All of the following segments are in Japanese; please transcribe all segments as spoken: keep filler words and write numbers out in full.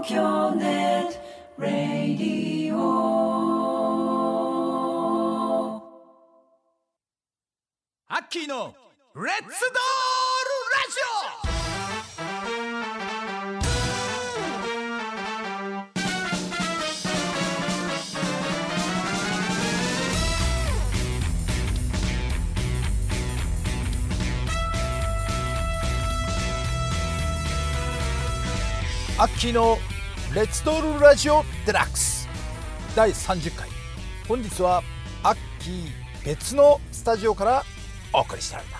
東京ネットラディオ。 アッキーのレッツドールラジオ。アッキーのレッツドールラジオデラックスだいさんじゅっかい。本日はアッキー別のスタジオからお送りしております。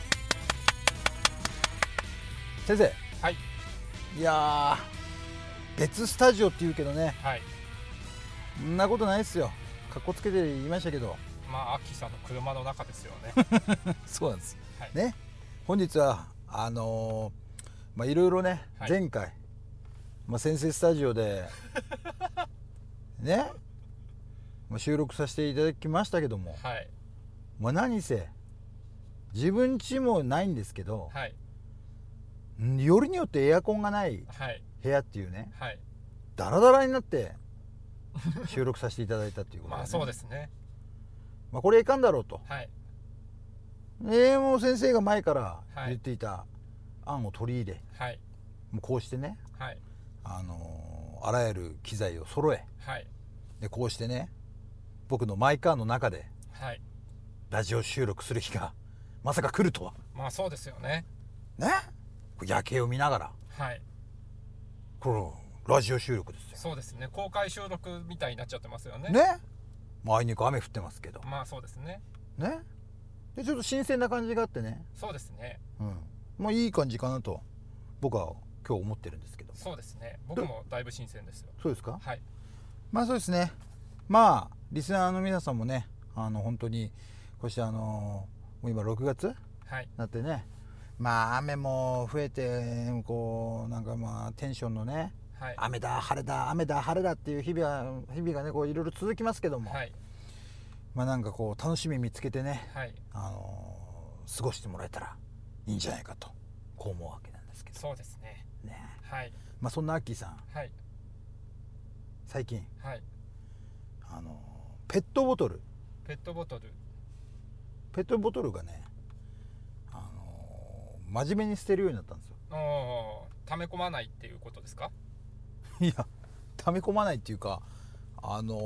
先生、 はい、 いやー別スタジオって言うけどね、 はい、 そんなことないですよ。かっこつけて言いましたけど、 まあアッキーさんの車の中ですよね。 そうなんです、 はい、ね。 本日はあのーまあいろいろね、はい、前回、まあ、先生スタジオでね、まあ、収録させていただきましたけども、 はい、 まあ何せ自分家もないんですけど、 はい、 よりによってエアコンがない部屋っていうね、はい、ダラダラになって収録させていただいたっていうことで、ね、 まあそうですね。 まあこれいかんだろうと、 はい、 えー、もう先生が前から言っていた、はい、案を取り入れ、 はい、 もうこうしてね、 はい、 あのー、あらゆる機材を揃え、 はい、でこうしてね僕のマイカーの中で、 はい、 ラジオ収録する日がまさか来るとは。 まあそうですよね。 ね、夜景を見ながら、 はい、 このラジオ収録ですよ。 そうですね。公開収録みたいになっちゃってますよね。 ね、まあ、あいにく雨降ってますけど、 まあそうですね。 ね、でちょっと新鮮な感じがあってね。 そうですね。 うん、まあいい感じかなと僕は今日思ってるんですけど。 そうですね。僕もだいぶ新鮮ですよ。 そうですか。 はい。 まあそうですね。まあリスナーの皆さんもね、あの本当にこうしてあのもう今ろくがつ、はい、なってね、まあ雨も増えてこうなんかまあテンションのね、はい、雨だ晴れだ雨だ晴れだっていう日々は日々がねこういろいろ続きますけども、はい、まあなんかこう楽しみ見つけてね、はい、あの過ごしてもらえたらいいんじゃないかとこう思うわけなんですけど。 そうですね。 ね、 はい。 まあそんなアッキーさん、 はい、 最近、 はい、 あのペットボトルペットボトルペットボトルがね、あの真面目に捨てるようになったんですよ。 お溜め込まないっていうことですか？ いや溜め込まないっていうか、あのー、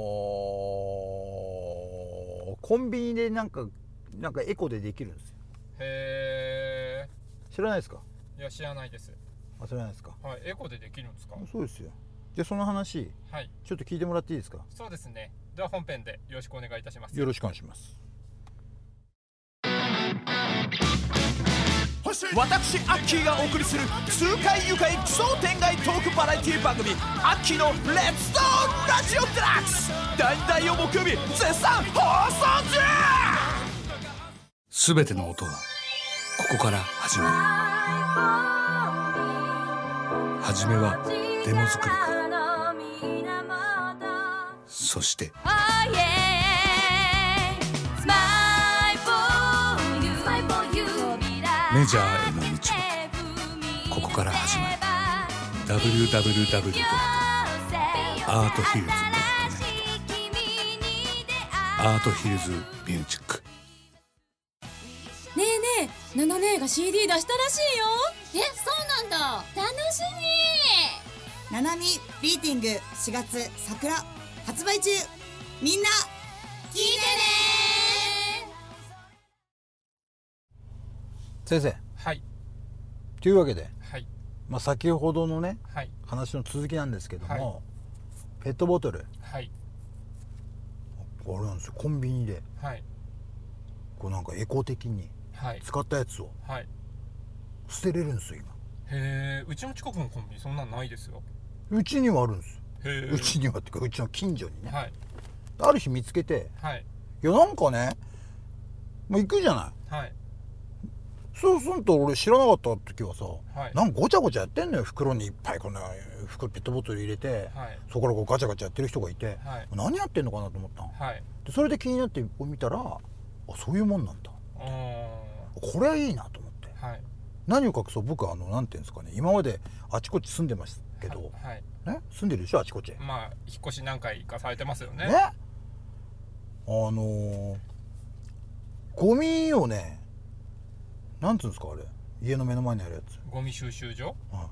コンビニでなんかなんかエコでできるんですよ。 へえ。 知らないですか？ いや知らないです。 あ、知らないですか？ はい、エコでできるんですか？ そうですよ。じゃあその話、はい、ちょっと聞いてもらっていいですか？ そうですね。では本編でよろしくお願いいたします。 よろしくお願いします。私アッキーがお送りする痛快愉快奇想天外トークバラエティ番組アッキーのレッツドールラジオデラックスだいだいを木曜日絶賛放送中。 すべての音はここから始まる。はじめはデモ作りから、そしてメジャーへの道もここから始まる。 ダブリューダブリューダブリュー ドットアートヒルズ ドットネット アートヒルズミュージック。 ねえねえ、ナナ姉が シーディー 出したらしいよ。 え、そうなんだ。楽しみ。 ナナミビーティングしがつ桜発売中。みんな聞いてね。 先生、 はい、 というわけで、 はい、 まあ、先ほどのね、はい、話の続きなんですけども、はい、ペットボトル、はい、あれなんですよ、コンビニで、はい、こうなんかエコ的に使ったやつを捨てれるんですよ今。 へえ。うちの近くのコンビニそんなんないですよ。 うちにはあるんですよ。 へえ。 うちにはっていうかうちの近所にね、 はい、 ある日見つけて、はい、いやなんかね、もう行くじゃない、はい、そうすると俺知らなかった時はさ、はい、なんかごちゃごちゃやってんのよ。袋にいっぱいこんな袋ペットボトル入れて、はい、そこからこうガチャガチャやってる人がいて、はい、何やってんのかなと思ったの、はい、でそれで気になって見たら、あ、そういうもんなんだ、これはいいなと思って、はい、何を隠そう僕はあのなんていうんですかね、今まであちこち住んでましけど、 はいね、住んでるでしょあちこち。 まあ引っ越し何回かされてますよね。 ね、あのー、ゴミをね、なんつうんですかあれ、家の目の前にあるやつ、 ゴミ収集所、 はい、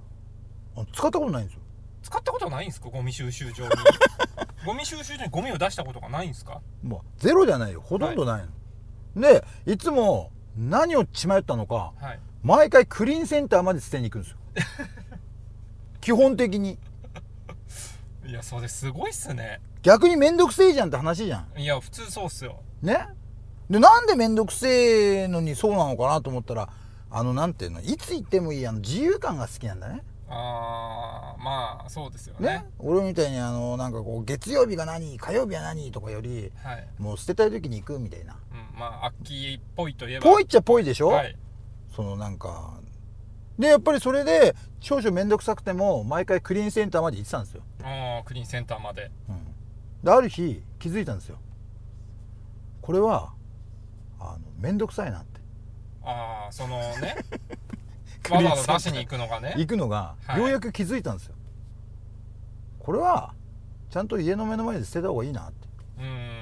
あ使ったことないんですよ。 使ったことないんですかゴミ収集所にゴミ収集所にゴミを出したことがないんですか？ もうゼロじゃないよ、ほとんどないの、はい、でいつも何を血迷ったのか、 はい、 毎回クリーンセンターまで捨てに行くんですよ基本的に。 いやそれすごいっすね。 逆にめんどくせえじゃんって話じゃん。 いや普通そうっすよね。でなんでめんどくせえのにそうなのかなと思ったら、あのなんていうの、いつ行ってもいいあの自由感が好きなんだね。 あーまあそうですよね。 ね、俺みたいにあのなんかこう月曜日が何火曜日は何とかより、 はい、 もう捨てたい時に行くみたいな、 うん、まあアッキーっぽいといえばぽいっちゃぽいでしょ、 はい、そのなんかでやっぱりそれで少々面倒くさくても毎回クリーンセンターまで行ってたんですよ。 あクリーンセンターまで、 うん、である日気づいたんですよ。これはあの面倒くさいなって。 ああそのねわざわざ出しに行くのがね行くのが、はい、ようやく気づいたんですよ。これはちゃんと家の目の前で捨てた方がいいなって。うーん、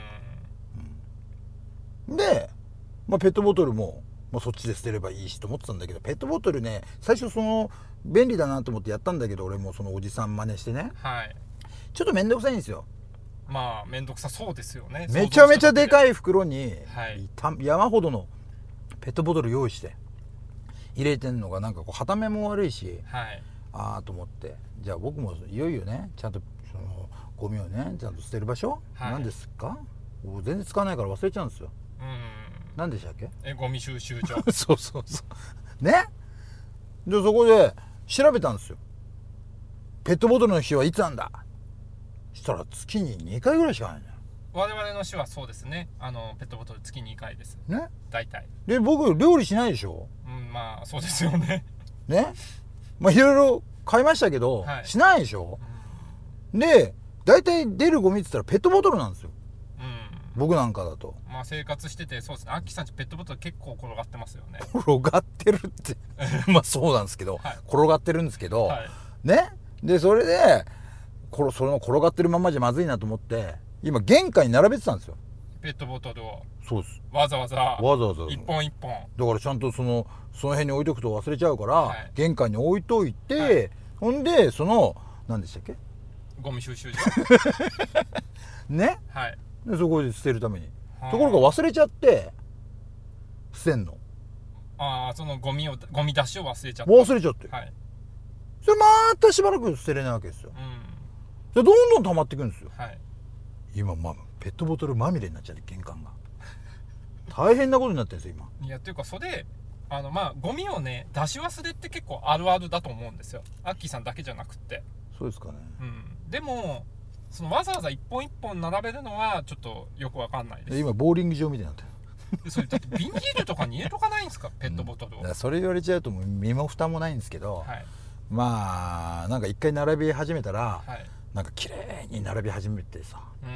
うん、で、まあ、ペットボトルも、まあ、そっちで捨てればいいしと思ってたんだけど、ペットボトルね最初その便利だなと思ってやったんだけど、俺もそのおじさん真似してね、はい、ちょっと面倒くさいんですよ。 まあ面倒くさそうですよね。 めちゃめちゃでかい袋に、 はい、 山ほどのペットボトル用意して入れてんのがなんかこうはためも悪いし、はい、ああと思って、じゃあ僕もいよいよねちゃんとそのゴミをねちゃんと捨てる場所、はい、何ですか、全然使わないから忘れちゃうんですよ。うん、何でしたっけ？えゴミ収集所そうそうそうね。でそこで調べたんですよ。ペットボトルの日はいつなんだ。したら月ににかいぐらいしかないんだよ。 我々の市はそうですね。あのペットボトル月にかいですね。大体。 で僕料理しないでしょ。 うん、まあそうですよね。 ね。まあいろいろ買いましたけど、はい、しないでしょ。うん、で大体出るゴミって言ったらペットボトルなんですよ。うん。僕なんかだと。 まあ生活しててそうですね。アッキーさんちペットボトル結構転がってますよね。 転がってるってまあそうなんですけど、はい、転がってるんですけど、はい、ね。でそれでこそれの転がってるままじゃまずいなと思って。今玄関に並べてたんですよ。 ペットボトルを。 そうです。 わざわざ。 わざわざ。 一本一本。 だからちゃんとそのその辺に置いとくと忘れちゃうから、はい、玄関に置いといて、はい、ほんでその何でしたっけ？ ゴミ収集所。 ね。 はい。 でそこで捨てるために。ところが忘れちゃって捨てんの。 ああそのゴミをゴミ出しを忘れちゃった。 忘れちゃって。 はい。 それまたしばらく捨てれないわけですよ。うん。でどんどん溜まっていくんですよ。はい。今、まあ、ペットボトルまみれになっちゃって玄関が大変なことになってるんですよ今。 いやっていうかそれあのまあゴミをね出し忘れって結構あるあるだと思うんですよ。アッキーさんだけじゃなくって。 そうですかね。 うん。でもそのわざわざ一本一本並べるのはちょっとよくわかんないです。 今ボーリング場みたいになってる。それだってビニールとかに入れとかないんですかペットボトルを。 うん、それ言われちゃうと身も蓋もないんですけど、はい、まあなんか一回並び始めたら、はい、なんか綺麗に並び始めてさ。うん。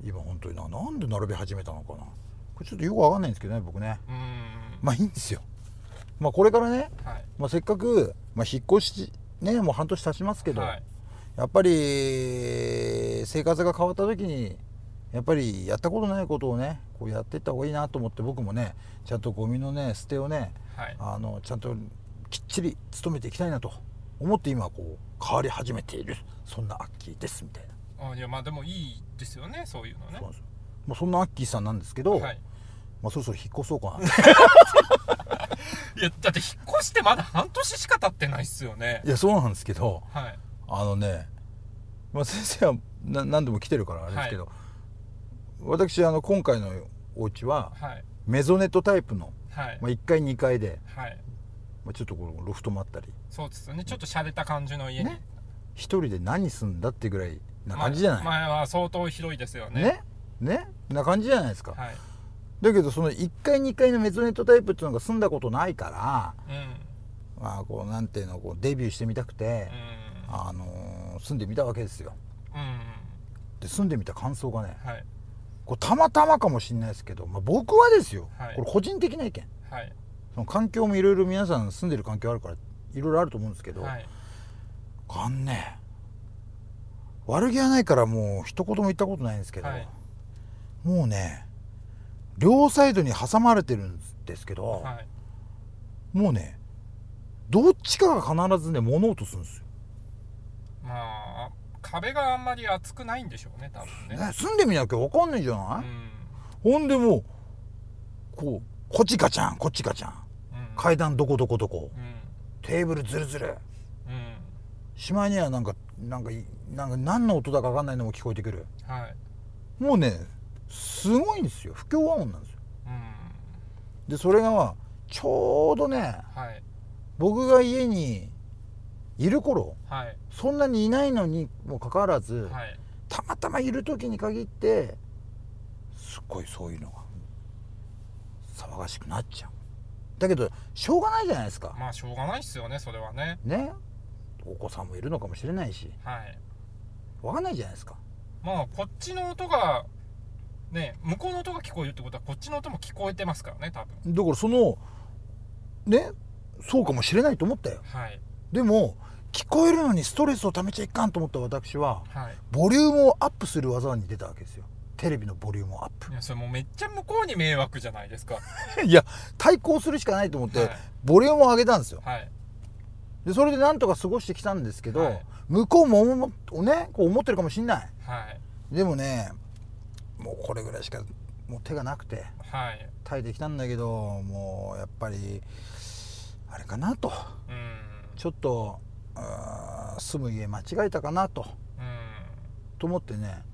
今本当にな、なんで並べ始めたのかな。これちょっとよくわかんないんですけどね僕ね。うん。まあいいんですよ。まあこれからね、はい、まあせっかく、まあ、引っ越しねもう半年経ちますけど、はい、やっぱり生活が変わった時にやっぱりやったことないことをねこうやっていった方がいいなと思って、僕もねちゃんとゴミのね捨てをね、はい、あのちゃんときっちり努めていきたいなと思って今こう変わり始めている、そんなアッキーですみたいな。 あいやまあでもいいですよねそういうのね。そうなんですよ。 まあ、そんなアッキーさんなんですけど、はい、まあそろそろ引っ越そうかな。 いやだって引っ越してまだ半年しか経ってないっすよね。 いやそうなんですけど、はい、あのね、まあ、先生はな何度も来てるからあれですけど、はい、私あの今回のお家は、はい、メゾネットタイプの、はい、まあ、いっかいにかいで、はい、まあ、ちょっとこのロフトもあったり。 そうですよね。ちょっと洒落た感じの家に、ね、 一人で何すんだってぐらいな感じじゃない。 前は相当広いですよね。 ねねな感じじゃないですか。はい、だけどそのいっかいにかいのメゾネットタイプっていうのが住んだことないから、うん、まあこうなんていうのこうデビューしてみたくて、うん、あのー、住んでみたわけですよ。うん、で住んでみた感想がね、はい、こうたまたまかもしれないですけど、まあ、僕はですよ、はい、これ個人的な意見、はい、その環境もいろいろ皆さん住んでる環境あるからいろいろあると思うんですけど、はい、あんね悪気はないからもう一言も言ったことないんですけど、 はい、 もうね両サイドに挟まれてるんですけど、 はい、 もうねどっちかが必ずね物音するんですよ。 まあ壁があんまり厚くないんでしょうね多分ね。 ね、住んでみなきゃ分かんないじゃない、 うん、 ほんでもうこうこっちガチャンこっちガチャン、うん、階段どこどこどこ、うん、テーブルズルズル、うん、しまいにはなんかなんかなんか何の音だか分かんないのも聞こえてくる、はい、もうねすごいんですよ。不協和音なんですよ、うん、でそれがちょうどね、はい、僕が家にいる頃、はい、そんなにいないのにもかかわらず、はい、たまたまいる時に限ってすっごいそういうのが騒がしくなっちゃう。だけどしょうがないじゃないですか。 まあしょうがないっすよねそれはね。 ね、お子さんもいるのかもしれないし、はい、わかんないじゃないですか。 まあこっちの音がね、向こうの音が聞こえるってことはこっちの音も聞こえてますからね多分。 だからそのねそうかもしれないと思ったよ、はい、でも聞こえるのにストレスをためちゃいかんと思った私は、はい、ボリュームをアップする技に出たわけですよ。テレビのボリュームをアップ。 いやそれもうめっちゃ向こうに迷惑じゃないですかいや対抗するしかないと思って、はい、ボリュームを上げたんですよ、はい、でそれでなんとか過ごしてきたんですけど、はい、向こうもねこう思ってるかもしんない、はい、でもねもうこれぐらいしかもう手がなくて、はい、耐えてきたんだけどもうやっぱりあれかなと、うん、ちょっと住む家間違えたかなと、うん、と思ってね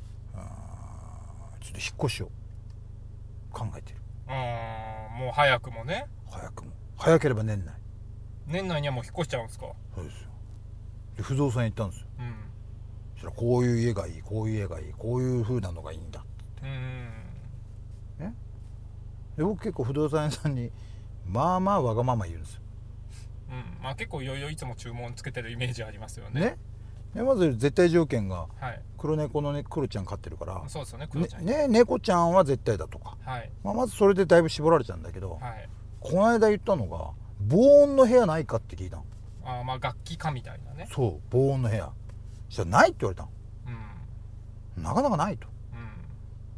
ちょっと引っ越しを考えてる。 あもう早くもね。 早くも早ければ年内年内にはもう引っ越しちゃうんですか。 そうですよ。で不動産行ったんですよ、うん、そしたらこういう家がいいこういう家がいいこういう風なのがいいんだって、うんね、で僕結構不動産屋さんにまあまあわがまま言うんですよ、 うん、まあ結構いろいろいつも注文つけてるイメージありますよね。ねでまず絶対条件が、はい、黒猫のねクロちゃん飼ってるからそうですよねクロちゃんね, ね猫ちゃんは絶対だとか、はいまあ、まずそれでだいぶ絞られちゃうんだけど、はい、この間言ったのが防音の部屋ないかって聞いたの。 あまあ楽器かみたいなね。 そう防音の部屋そしたらないって言われたの、うん、なかなかないと、うん、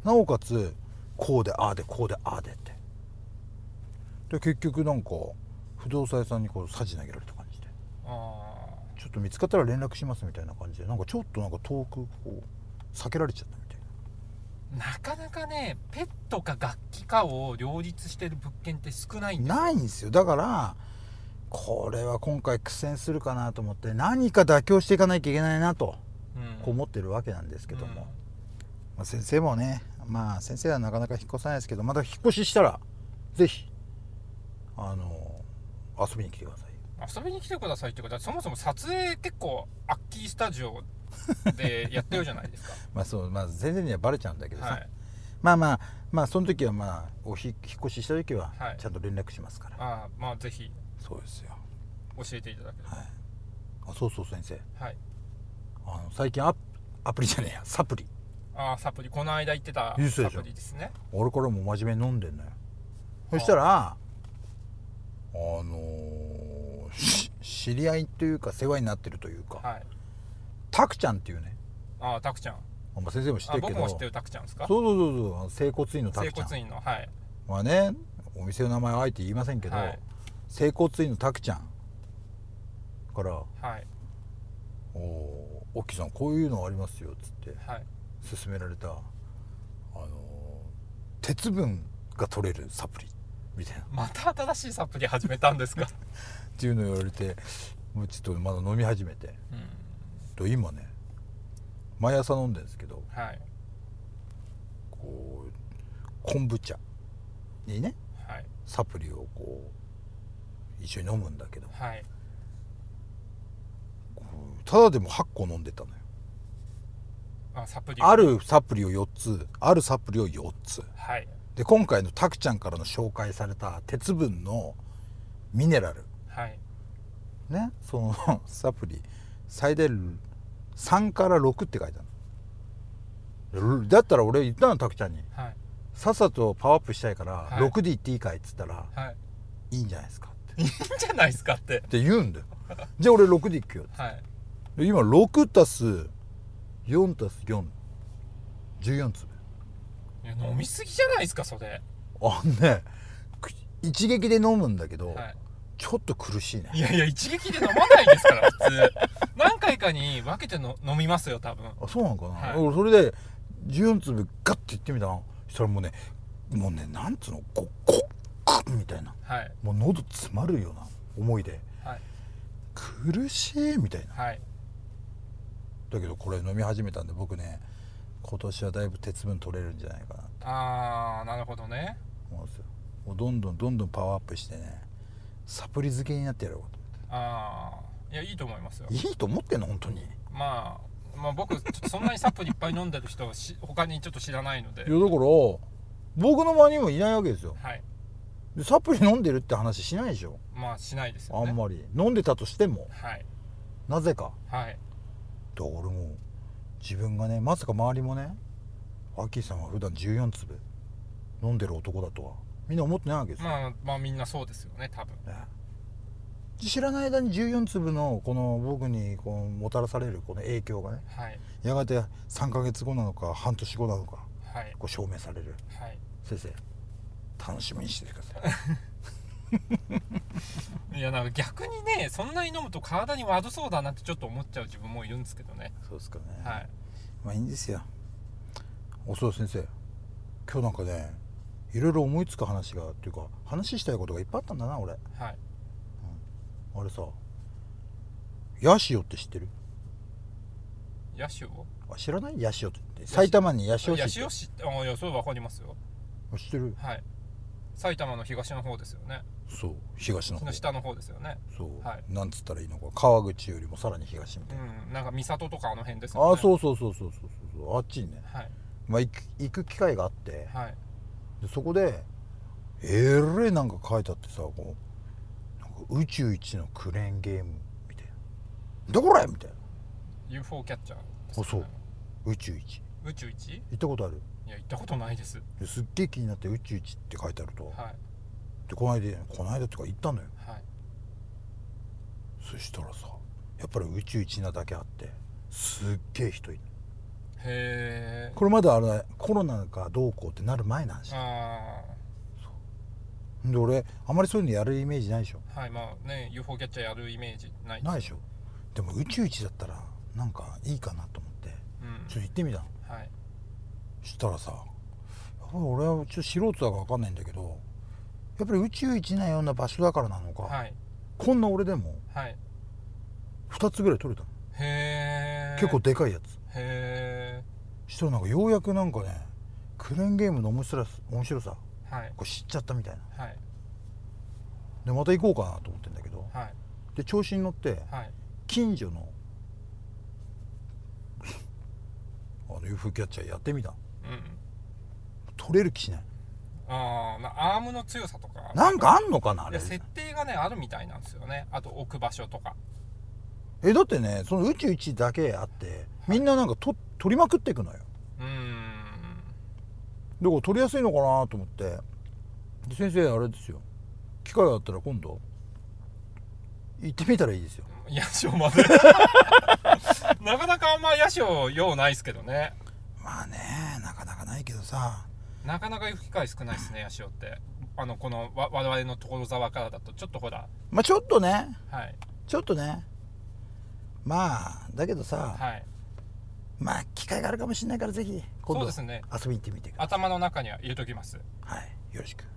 なおかつこうでああでこうでああでってで結局なんか不動産屋さんにこうさじ投げられた感じであちょっと見つかったら連絡しますみたいな感じでなんかちょっとなんか遠くこう避けられちゃったみたいな。なかなかねペットか楽器かを両立してる物件って少ないんですよ。 ないんですよ。だからこれは今回苦戦するかなと思って何か妥協していかなきゃいけないなと、うん、こう思ってるわけなんですけども、うんまあ、先生もねまあ先生はなかなか引っ越さないですけどまた引っ越ししたらぜひあの遊びに来てください。 遊びに来てくださいってことはそもそも撮影結構アッキースタジオでやってるじゃないですかまあそうまあ全然にはバレちゃうんだけどさ、はい、まあまあまあその時はまあお引っ越しした時はちゃんと連絡しますから、 はい、あまあぜひそうですよ教えていただければ、はい、 あそうそう先生、はい、あの最近アプアプリじゃねえやサプリあサプリこの間言ってたサプリですね。 俺からも真面目に飲んでんのよ。そしたらあのー、知り合いっていうか世話になってるというか、はい、タクちゃんっていうねあタクちゃんまあ、先生も知ってるけど僕も知ってるタクちゃんですか。 そうそうそうそう整骨院のタクちゃん整骨院のはいまあねお店の名前はあえて言いませんけど、はい、整骨院のタクちゃんから「はい、おおっきさんこういうのありますよ」っつって、はい、勧められた、あのー、鉄分が取れるサプリみたいな。 また新しいサプリ始めたんですかっていうのを言われてもうちょっとまだ飲み始めて、うん、と今ね毎朝飲んでるんですけど、はい、こう昆布茶にね、はい、サプリをこう一緒に飲むんだけど、はい、ただでもはっこ飲んでたのよ。 あ、サプリあるサプリをよっつあるサプリをよっつ、はい、で今回のタクちゃんからの紹介された鉄分のミネラル、はいね、そのサプリ最大さんからろくって書いてある。だったら俺言ったのタクちゃんに、はい、さっさとパワーアップしたいから、はい、ろくでいっていいかいっつったら、はい、いいんじゃないですかっていいんじゃないですかってって言うんだよじゃあ俺ろくでいくよって、はい、で今ろくたすよんたすよん、じゅうよんつぶ。 いや飲みすぎじゃないですかそれ。 あんね一撃で飲むんだけど、 はい、 ちょっと苦しいね。 いやいや一撃で飲まないですから普通何回かに分けての飲みますよ多分。 あ、そうなのかな、 はい、 俺それでじゅうよんつぶガッていってみたの。そしたらもうねもうねなんつうのここっみたいな、 はい、 もう喉詰まるような思いで、はい、苦しいみたいな、はい、だけどこれ飲み始めたんで僕ね今年はだいぶ鉄分取れるんじゃないかなって。 あーなるほどね。 思うんですよ。もうどんどんどんどんパワーアップしてねサプリ漬けになってやろうと思って。 ああいやいいと思いますよ。 いいと思ってんの本当に。 まあまあ僕ちょっとそんなにサプリいっぱい飲んでる人し他にちょっと知らないので。 いやだから僕の周りにもいないわけですよ。 はい。 でサプリ飲んでるって話しないでしょ。 まあしないですよね。 あんまり飲んでたとしても、 はい、 なぜか。 はい。 で俺も自分がねまさか周りもねアッキーさんは普段じゅうよんつぶ飲んでる男だとはみんな思ってないわけですよ。 まあまあみんなそうですよね多分。 ね、知らない間にじゅうよんつぶのこの僕にこうもたらされるこの影響がね、はい、やがてさんかげつごなのか半年後なのか、はい、こう証明される、はい、先生楽しみにしててください。 いやなんか逆にねそんなに飲むと体に悪そうだなってちょっと思っちゃう自分もいるんですけどね。 そうですかね。 はい。 まあいいんですよ。おそう先生今日なんかねいろいろ思いつく話がっていうか話したいことがいっぱいあったんだな俺。はい、うん、あれさヤシオって知ってる？ ヤシオ？ あ知らない？ヤシオって埼玉にヤシオ市。 ヤシオ市ってあいやそれわかりますよ。 知ってる？ はい。埼玉の東の方ですよね。 そう東の方。 下の方ですよね。 そう、 はい、 なんつったらいいのか川口よりもさらに東みたいな。 うんなんか三郷とかあの辺ですよね。 あそうそうそうそうそうそうあっちにね。はい。まあ行く行く機会があって、はい、でそこでえらいなんか書いてあってさこうなんか宇宙一のクレーンゲームみたいなどこれみたいなユーフォー キャッチャーです、 ね、あそう宇宙一宇宙一行ったことある？ いや行ったことないです。 ですっげえ気になって宇宙一って書いてあると、はい、でこの間この間ってか行ったのよ、はい、そしたらさやっぱり宇宙一なだけあってすっげえ人いる。 へー。 これまだあれコロナがどうこうってなる前なんですよ。あそうで俺あまりそういうのやるイメージないでしょ。 はいまあね ユーフォー キャッチャーやるイメージないないでしょ。でも宇宙一だったらなんかいいかなと思って、うん、ちょっと行ってみたの。はい。そしたらさやっぱり俺はちょっと素人だから分かんないんだけどやっぱり宇宙一なような場所だからなのか、はい、こんな俺でもふたつぐらい取れたの。へー。結構でかいやつ。へー。したらなんかようやくなんかねクレーンゲームの面白さ、面白さ、はい、これ知っちゃったみたいな、はい、でまた行こうかなと思ってんだけど、はい、で調子に乗って、はい、近所のあの ユーフォー キャッチャーやってみた、うん、取れる気しない。 あーアームの強さとかなんかあんのかなあれ。 設定がねあるみたいなんですよね。あと置く場所とか。 えだってねその宇宙一だけあってみんななんかと取りまくっていくのよ。うーんだから取りやすいのかなと思ってで先生あれですよ機会があったら今度行ってみたらいいですよ。 ヤシオまでなかなかあんまヤシオ用ないですけどね。 まあねなかなかないけどさなかなか行く機会少ないですねヤシオって。あのこのわ我々の所沢からだとちょっとほらまあちょっとね、 はい、 ちょっとねまあだけどさ、はい、まあ機会があるかもしれないからぜひ今度遊びに行ってみてください。 頭の中には入れときます。 はいよろしく。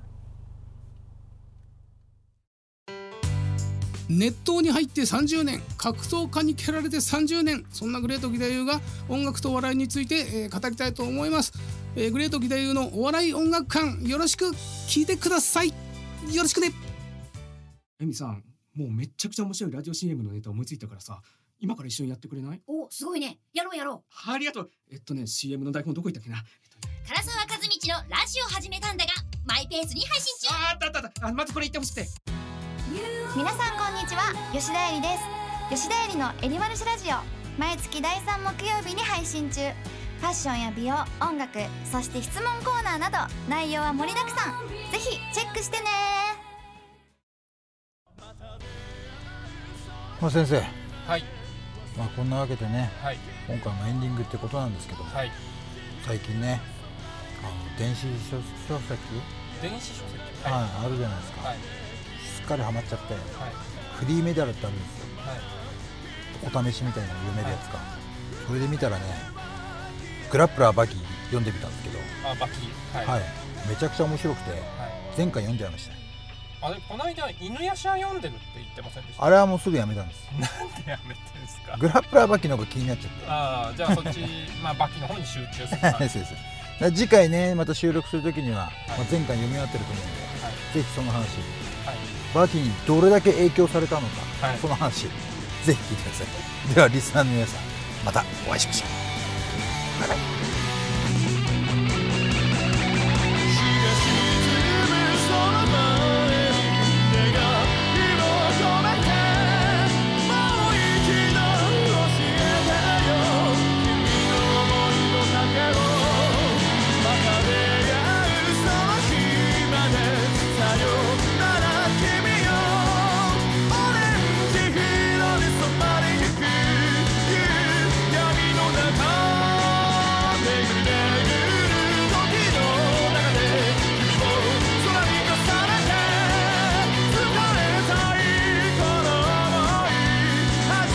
熱湯に入ってさんじゅうねん格闘家に蹴られてさんじゅうねんそんなグレート義太夫が音楽とお笑いについて、えー、語りたいと思います、えー、グレート義太夫のお笑い音楽館よろしく聞いてください。よろしくね。エミさんもうめっちゃくちゃ面白いラジオ シーエム のネタ思いついたからさ今から一緒にやってくれない？ おすごいねやろうやろう。ありがとう。えっとね シーエム の台本どこ行ったっけな、えっとね、 唐沢和道のラジオ始めたんだがマイペースに配信中。 ああったあったあったあまずこれ言ってほしくて。 皆さんこんにちは吉田絵里です。吉田絵里のエリマルシラジオ毎月だいさん木曜日に配信中。ファッションや美容音楽そして質問コーナーなど内容は盛りだくさん。ぜひチェックしてね。 まあ先生はいまあこんなわけでね、 はい、 今回もエンディングってことなんですけど、はい、最近ねあの電子書籍電子書籍、 はいはい、あるじゃないですか、はい、すっかりハマっちゃって、はい、フリーメディアルってあるんですよ、はい、お試しみたいな有名なやつか、はい、それで見たらねグラップラーバキ読んでみたんですけど、 あバキ、はいはい、めちゃくちゃ面白くて、はい、前回読んじゃいました。 あれこの間犬夜叉読んでるって言ってませんでした？ あれはもうすぐやめたんです。 なんでやめてるんですか？ グラップラーバキの方が気になっちゃって。 ああ、じゃあそっちまあバキの方に集中する感じそうです。次回ねまた収録するときには、はい、まあ、前回読み終わってると思うんで、はい、ぜひその話、はい、バキにどれだけ影響されたのか、はい、その話ぜひ聞いてください。ではリスナーの皆さんまたお会いしましょう。バイバイ。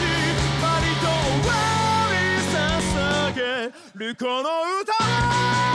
この歌は